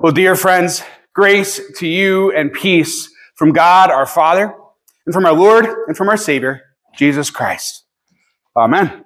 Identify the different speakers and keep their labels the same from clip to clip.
Speaker 1: Well, dear friends, grace to you and peace from God our Father, and from our Lord, and from our Savior, Jesus Christ. Amen.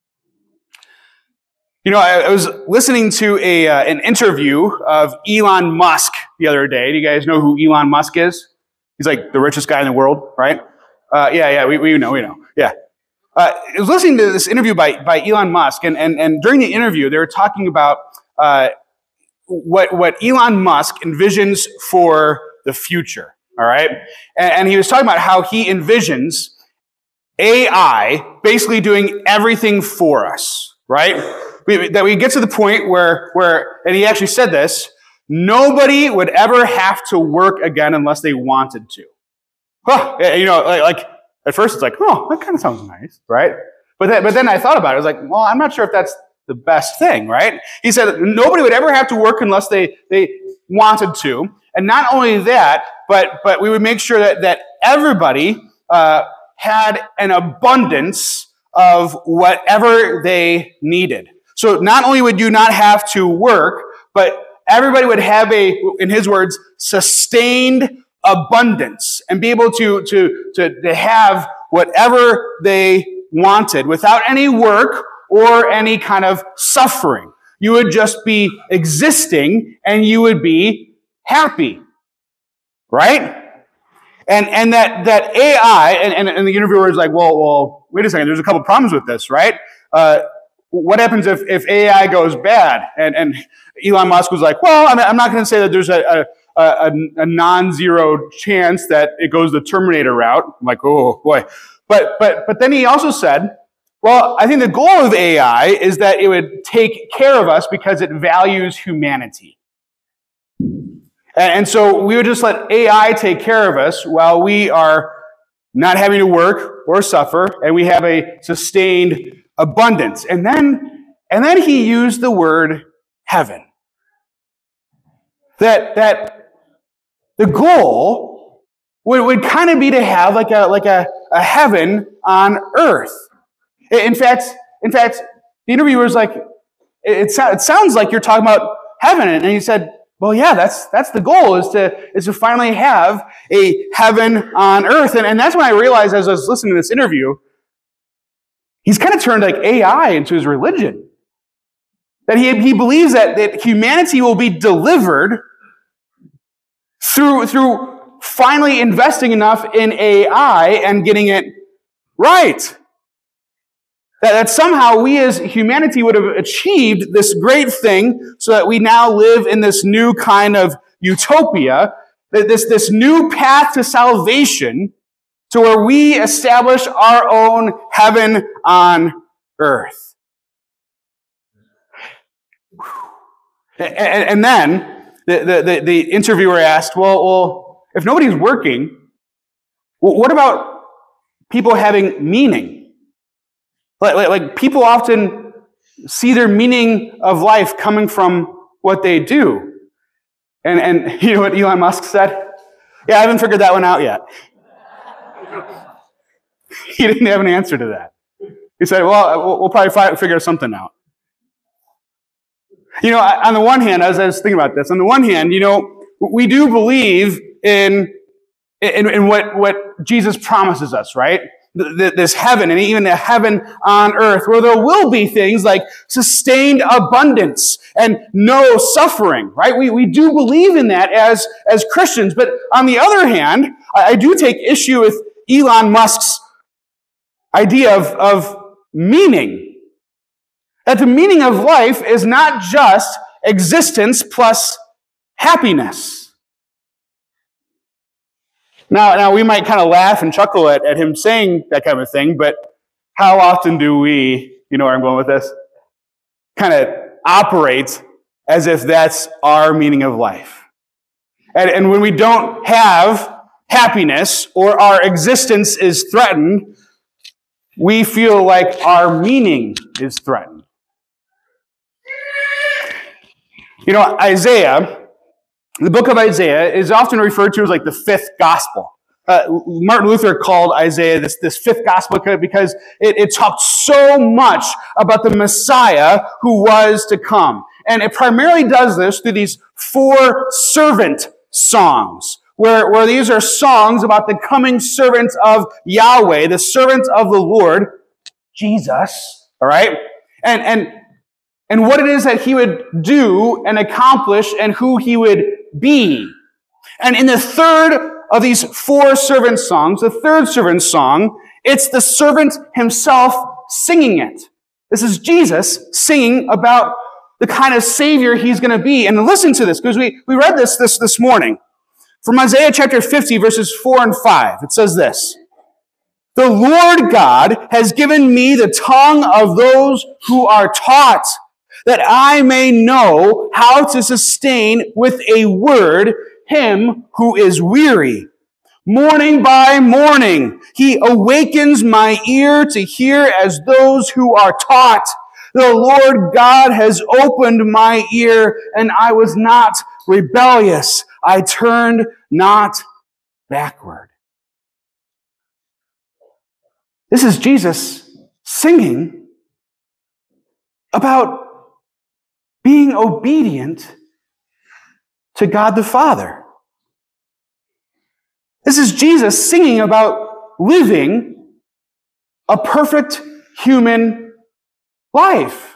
Speaker 1: You know, I was listening to an interview of Elon Musk the other day. Do you guys know who Elon Musk is? He's like the richest guy in the world, right? We know. Yeah. I was listening to this interview by Elon Musk, and during the interview, they were talking about what Elon Musk envisions for the future, all right? And he was talking about how he envisions AI basically doing everything for us, right? That we get to the point where, and he actually said this, nobody would ever have to work again unless they wanted to. Huh, you know, like at first it's like, oh, that kind of sounds nice, right? But then I thought about it. I was like, well, I'm not sure if that's the best thing, right? He said nobody would ever have to work unless they wanted to. And not only that, but we would make sure that everybody had an abundance of whatever they needed. So not only would you not have to work, but everybody would have in his words, sustained abundance and be able to have whatever they wanted without any work or any kind of suffering. You would just be existing and you would be happy. Right? And that AI, and the interviewer is like, well, wait a second, there's a couple problems with this, right? What happens if AI goes bad? And Elon Musk was like, well, I'm not going to say that there's a non-zero chance that it goes the Terminator route. I'm like, oh boy. But then he also said, well, I think the goal of AI is that it would take care of us because it values humanity. And so we would just let AI take care of us while we are not having to work or suffer, and we have a sustained abundance. And then he used the word heaven. That the goal would kind of be to have like a heaven on earth. In fact, the interviewer was like, it sounds like you're talking about heaven. And he said, well, yeah, that's the goal, is to finally have a heaven on earth. And that's when I realized, as I was listening to this interview, he's kind of turned like AI into his religion. That he believes that humanity will be delivered through finally investing enough in AI and getting it right. That somehow we as humanity would have achieved this great thing so that we now live in this new kind of utopia, this new path to salvation, to where we establish our own heaven on earth. And then the interviewer asked, well, if nobody's working, what about people having meaning? Like people often see their meaning of life coming from what they do. And you know what Elon Musk said? Yeah, I haven't figured that one out yet. He didn't have an answer to that. He said, well, we'll probably figure something out. You know, on the one hand, as I was thinking about this, on the one hand, you know, we do believe in what Jesus promises us, right? This heaven, and even the heaven on earth, where there will be things like sustained abundance and no suffering, right? We do believe in that as Christians. But on the other hand, I do take issue with Elon Musk's idea of meaning. That the meaning of life is not just existence plus happiness. Now we might kind of laugh and chuckle at him saying that kind of thing, but how often do we, you know where I'm going with this, kind of operate as if that's our meaning of life? And when we don't have happiness or our existence is threatened, we feel like our meaning is threatened. You know, Isaiah, the book of Isaiah is often referred to as like the fifth gospel. Martin Luther called Isaiah this fifth gospel because it talked so much about the Messiah who was to come. And it primarily does this through these 4 servant songs, where these are songs about the coming servants of Yahweh, the servants of the Lord, Jesus, all right? And what it is that he would do and accomplish and who he would be. And in the third of these 4 servant songs, the third servant song, it's the servant himself singing it. This is Jesus singing about the kind of Savior he's going to be. And listen to this, because we read this morning. From Isaiah chapter 50, verses 4 and 5, it says this: "The Lord God has given me the tongue of those who are taught, that I may know how to sustain with a word him who is weary. Morning by morning, he awakens my ear to hear as those who are taught. The Lord God has opened my ear, and I was not rebellious. I turned not backward." This is Jesus singing about being obedient to God the Father. This is Jesus singing about living a perfect human life.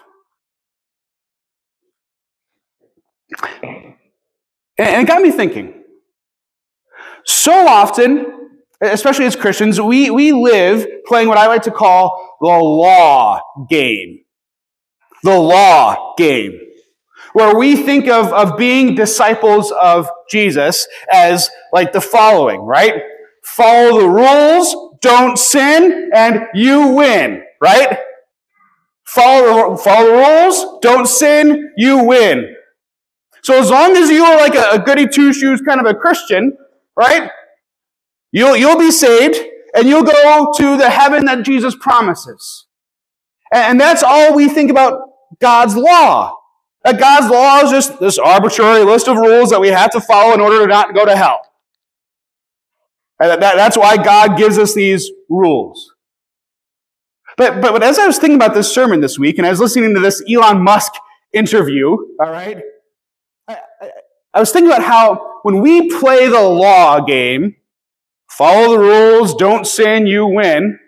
Speaker 1: And it got me thinking. So often, especially as Christians, we live playing what I like to call the law game. The law game. Where we think of being disciples of Jesus as like the following, right? Follow the rules, don't sin, and you win, right? Follow the rules, don't sin, you win. So as long as you are like a goody two-shoes kind of a Christian, right? You'll be saved, and you'll go to the heaven that Jesus promises. And that's all we think about God's law. That God's law is just this arbitrary list of rules that we have to follow in order to not go to hell. And that's why God gives us these rules. But as I was thinking about this sermon this week, and I was listening to this Elon Musk interview, all right, I was thinking about how when we play the law game, follow the rules, don't sin, you win,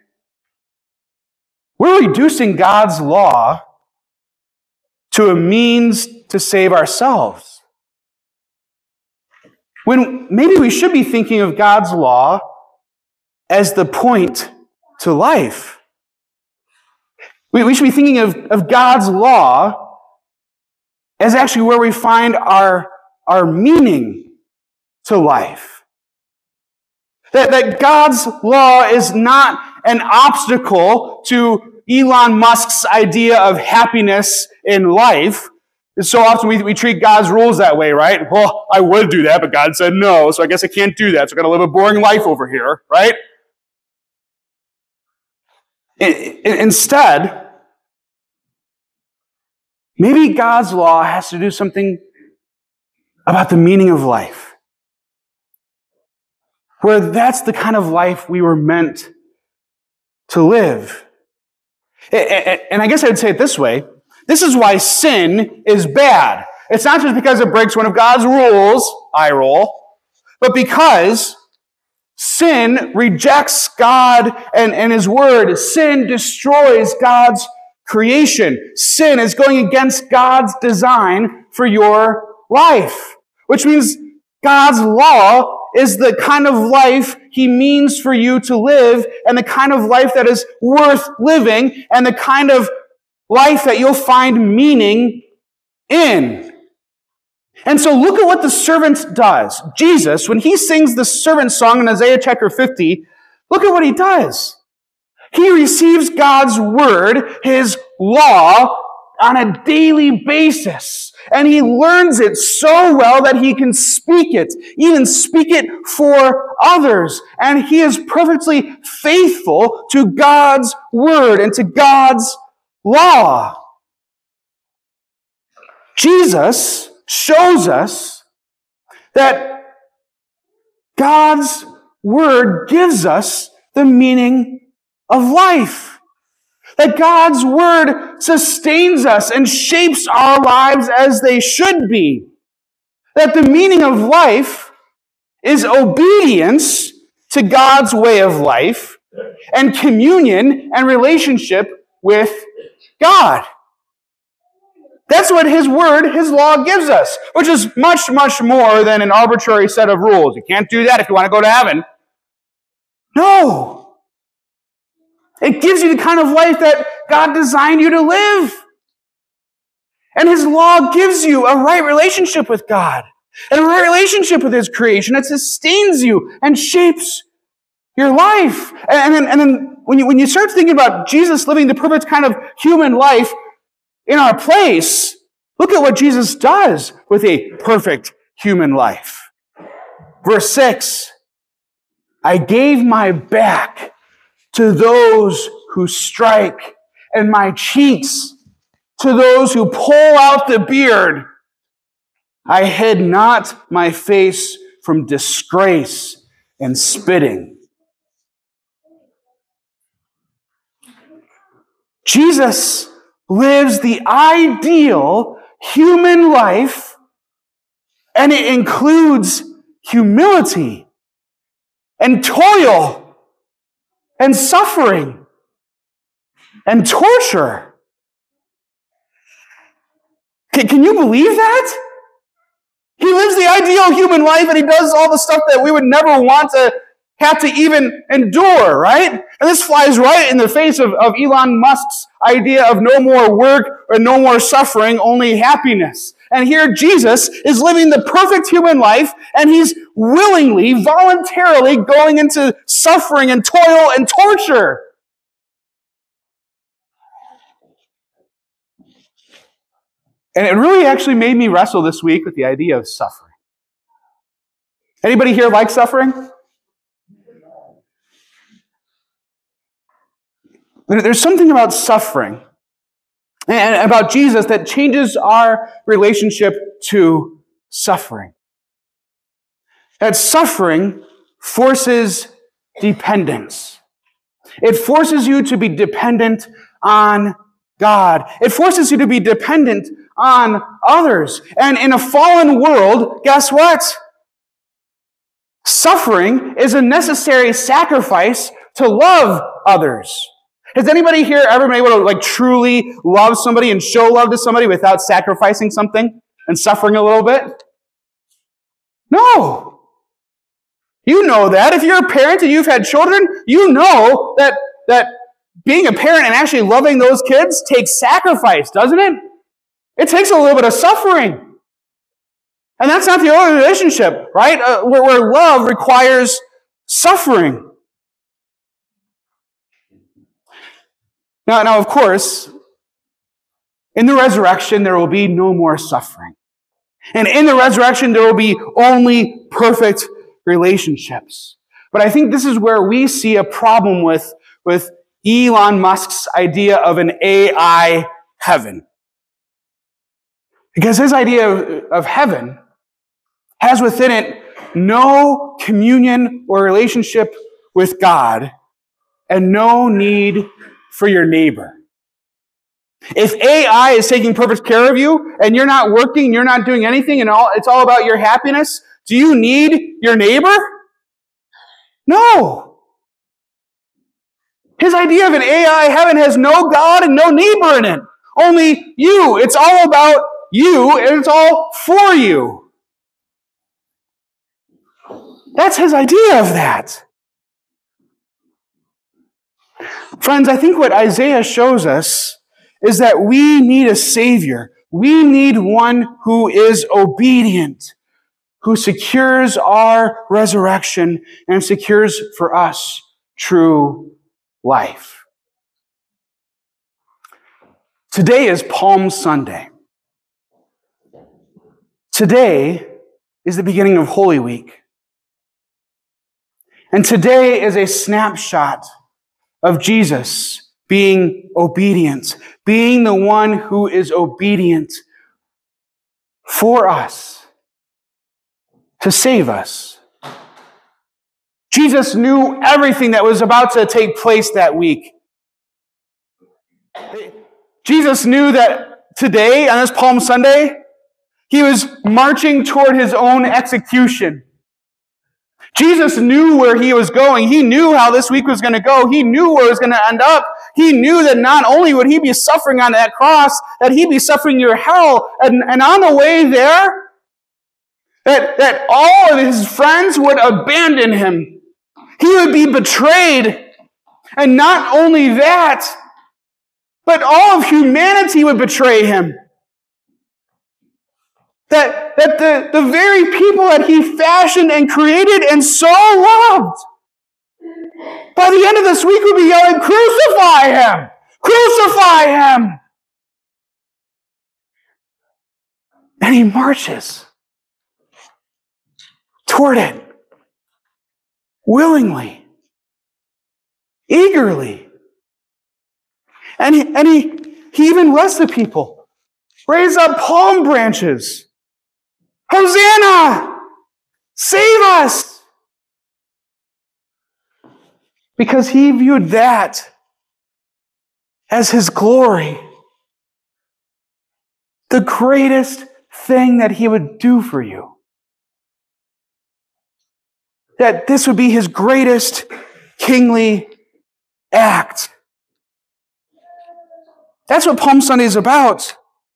Speaker 1: we're reducing God's law to a means to save ourselves. When maybe we should be thinking of God's law as the point to life. We should be thinking of God's law as actually where we find our meaning to life. That God's law is not an obstacle to Elon Musk's idea of happiness in life. And so often we treat God's rules that way, right? Well, I would do that, but God said no, so I guess I can't do that. So I'm going to live a boring life over here, right? Instead, maybe God's law has to do something about the meaning of life. Where that's the kind of life we were meant to live. And I guess I would say it this way. This is why sin is bad. It's not just because it breaks one of God's rules, eye roll, but because sin rejects God and His Word. Sin destroys God's creation. Sin is going against God's design for your life, which means God's law is the kind of life He means for you to live, and the kind of life that is worth living, and the kind of life that you'll find meaning in. And so look at what the servant does. Jesus, when He sings the servant song in Isaiah chapter 50, look at what He does. He receives God's word, His law, on a daily basis. And he learns it so well that he can speak it, even speak it for others. And he is perfectly faithful to God's word and to God's law. Jesus shows us that God's word gives us the meaning of life. That God's word sustains us and shapes our lives as they should be. That the meaning of life is obedience to God's way of life and communion and relationship with God. That's what His word, His law gives us, which is much, much more than an arbitrary set of rules. You can't do that if you want to go to heaven. No. It gives you the kind of life that God designed you to live. And His law gives you a right relationship with God and a right relationship with His creation. It sustains you and shapes your life. And then when you start thinking about Jesus living the perfect kind of human life in our place, look at what Jesus does with a perfect human life. Verse 6, I gave my back to those who strike, and my cheeks to those who pull out the beard. I hid not my face from disgrace and spitting. Jesus lives the ideal human life, and it includes humility and toil and suffering and torture. Can you believe that? He lives the ideal human life, and He does all the stuff that we would never want to have to even endure, right? And this flies right in the face of Elon Musk's idea of no more work or no more suffering, only happiness. And here Jesus is living the perfect human life, and He's willingly, voluntarily going into suffering and toil and torture. And it really actually made me wrestle this week with the idea of suffering. Anybody here like suffering? There's something about suffering and about Jesus that changes our relationship to suffering. That suffering forces dependence. It forces you to be dependent on God. It forces you to be dependent on others. And in a fallen world, guess what? Suffering is a necessary sacrifice to love others. Has anybody here ever been able to truly love somebody and show love to somebody without sacrificing something and suffering a little bit? No. You know that. If you're a parent and you've had children, you know that being a parent and actually loving those kids takes sacrifice, doesn't it? It takes a little bit of suffering. And that's not the only relationship, right? Where love requires suffering. Now, of course, in the resurrection, there will be no more suffering. And in the resurrection, there will be only perfect relationships. But I think this is where we see a problem with Elon Musk's idea of an AI heaven. Because his idea of heaven has within it no communion or relationship with God and no need for your neighbor. If AI is taking perfect care of you and you're not working, you're not doing anything, and it's all about your happiness, do you need your neighbor? No. His idea of an AI heaven has no God and no neighbor in it. Only you. It's all about you, and it's all for you. That's his idea of that. Friends, I think what Isaiah shows us is that we need a Savior. We need one who is obedient, who secures our resurrection and secures for us true life. Today is Palm Sunday. Today is the beginning of Holy Week. And today is a snapshot of Jesus being obedient, being the one who is obedient for us, to save us. Jesus knew everything that was about to take place that week. Jesus knew that today, on this Palm Sunday, he was marching toward his own execution. Jesus knew where he was going. He knew how this week was going to go. He knew where it was going to end up. He knew that not only would he be suffering on that cross, that he'd be suffering your hell. And on the way there, that all of his friends would abandon him. He would be betrayed. And not only that, but all of humanity would betray him. That the very people that he fashioned and created and so loved, by the end of this week would be yelling, "Crucify him! Crucify him!" And he marches toward it willingly, eagerly. And he even blessed the people. Raise up palm branches. Hosanna! Save us! Because he viewed that as his glory. The greatest thing that he would do for you. That this would be his greatest kingly act. That's what Palm Sunday is about.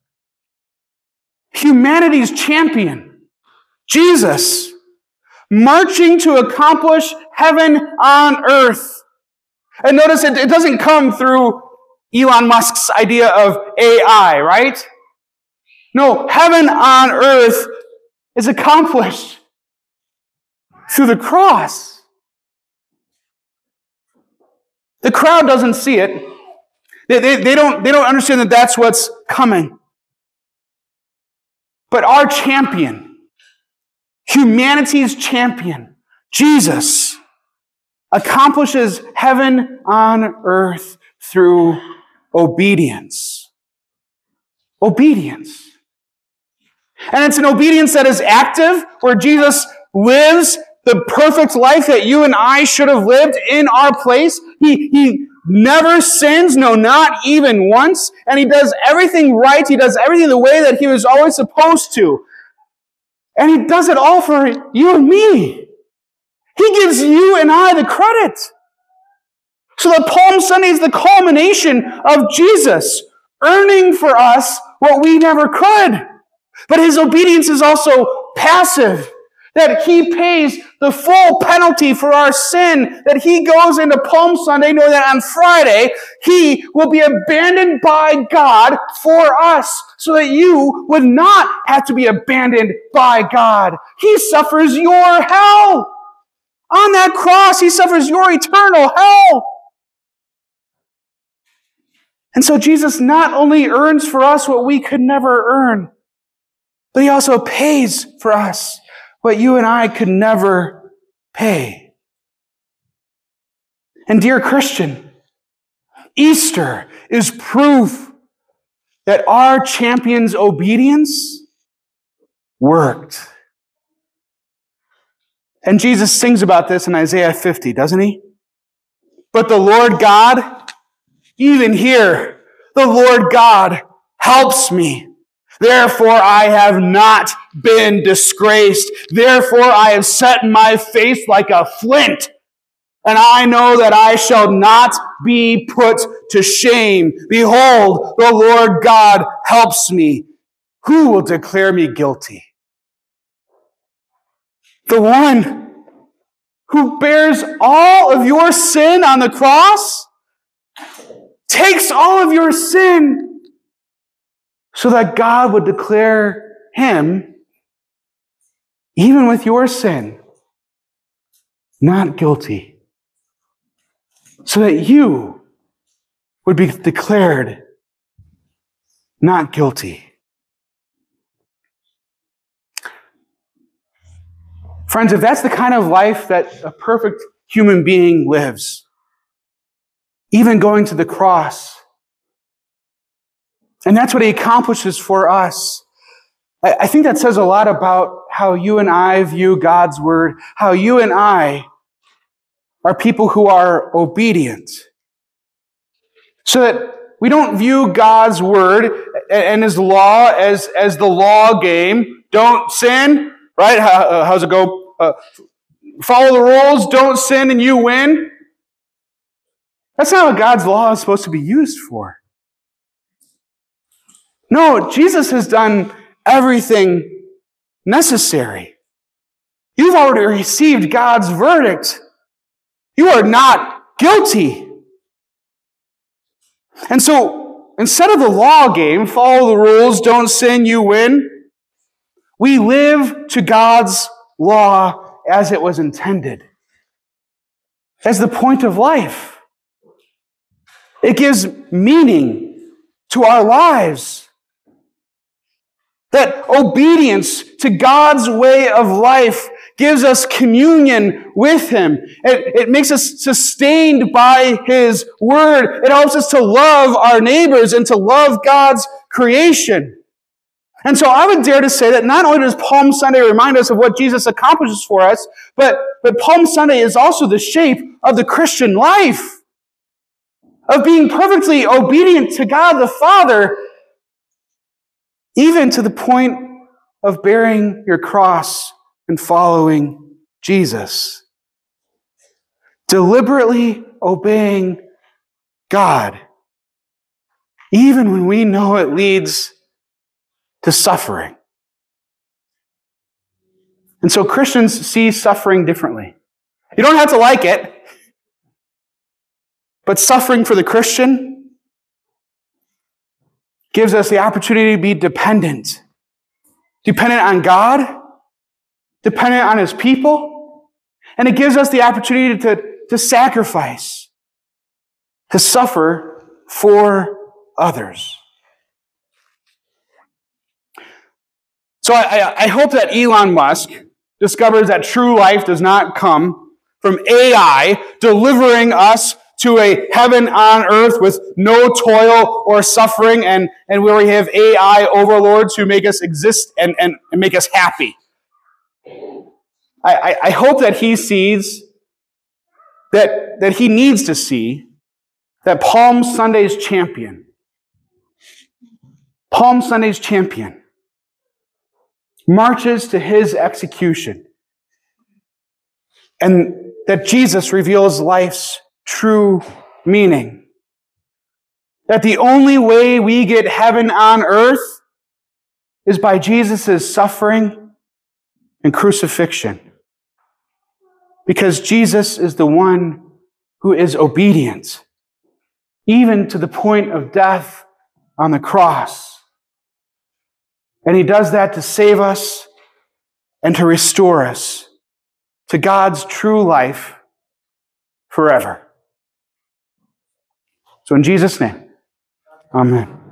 Speaker 1: Humanity's champion, Jesus, marching to accomplish heaven on earth. And notice it doesn't come through Elon Musk's idea of AI, right? No, heaven on earth is accomplished through the cross. The crowd doesn't see it. They don't understand that that's what's coming. But our champion, humanity's champion, Jesus, accomplishes heaven on earth through obedience. Obedience. And it's an obedience that is active, where Jesus lives the perfect life that you and I should have lived in our place. He never sins, no, not even once. And he does everything right. He does everything the way that he was always supposed to. And he does it all for you and me. He gives you and I the credit. So that Palm Sunday is the culmination of Jesus earning for us what we never could. But his obedience is also passive. That he pays the full penalty for our sin. That he goes into Palm Sunday knowing that on Friday, he will be abandoned by God for us. So that you would not have to be abandoned by God. He suffers your hell. On that cross, he suffers your eternal hell. And so Jesus not only earns for us what we could never earn, but he also pays for us what you and I could never pay. And dear Christian, Easter is proof that our champion's obedience worked. And Jesus sings about this in Isaiah 50, doesn't he? But the Lord God, even here, the Lord God helps me. Therefore, I have not been disgraced. Therefore, I have set my face like a flint. And I know that I shall not be put to shame. Behold, the Lord God helps me. Who will declare me guilty? The one who bears all of your sin on the cross takes all of your sin so that God would declare him, even with your sin, not guilty. So that you would be declared not guilty. Friends, if that's the kind of life that a perfect human being lives, even going to the cross, and that's what he accomplishes for us, I think that says a lot about how you and I view God's word, how you and I are people who are obedient. So that We don't view God's word and his law as the law game. Don't sin, right? How's it go? Follow the rules, don't sin, and you win. That's not what God's law is supposed to be used for. No, Jesus has done everything necessary. You've already received God's verdict. You are not guilty. And so, instead of the law game, follow the rules, don't sin, you win, we live to God's law as it was intended, as the point of life. It gives meaning to our lives. That obedience to God's way of life gives us communion with him. It makes us sustained by his word. It helps us to love our neighbors and to love God's creation. And so I would dare to say that not only does Palm Sunday remind us of what Jesus accomplishes for us, but Palm Sunday is also the shape of the Christian life, of being perfectly obedient to God the Father, even to the point of bearing your cross and following Jesus. Deliberately obeying God, even when we know it leads to suffering. And so Christians see suffering differently. You don't have to like it, but suffering for the Christian gives us the opportunity to be dependent. Dependent on God, dependent on his people, and it gives us the opportunity to sacrifice, to suffer for others. So I hope that Elon Musk discovers that true life does not come from AI delivering us to a heaven on earth with no toil or suffering, and where we have AI overlords who make us exist and make us happy. I hope that he sees that he needs to see that Palm Sunday's champion marches to his execution, and that Jesus reveals life's true meaning. That the only way we get heaven on earth is by Jesus' suffering and crucifixion. Because Jesus is the one who is obedient, even to the point of death on the cross. And he does that to save us and to restore us to God's true life forever. So in Jesus' name, amen.